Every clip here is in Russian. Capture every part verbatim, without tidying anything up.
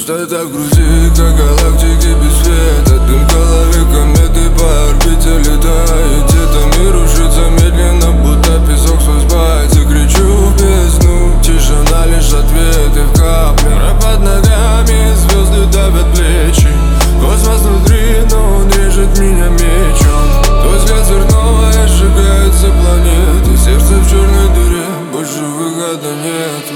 Что это в груди, как галактики без света. Дым в голове, кометы по орбите летает. Где-то мир рушится медленно, будто песок свой сбается. Кричу в бездну, тишина лишь ответы в капле. Рэп под ногами, звезды давят плечи. Космос внутри, но он режет меня мечом. Твой взгляд сверхновая, сжигается планеты. Сердце в черной дыре, больше выхода нету.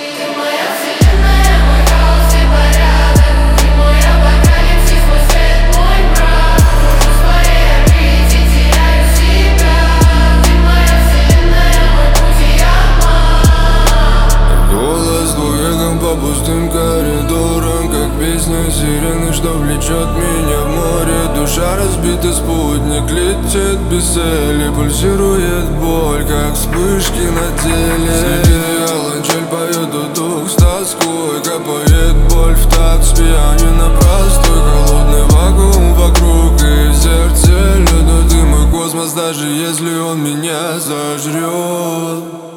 По пустым коридорам, как песня сирены, что влечет меня в море. Душа разбита, спутник летит без цели. Пульсирует боль, как вспышки на теле. Среди виолончель поет дудук с тоской. Капает боль в такт с пианино простой. Холодный вакуум вокруг, и в сердце лед. Ты мой космос, даже если он меня сожрет.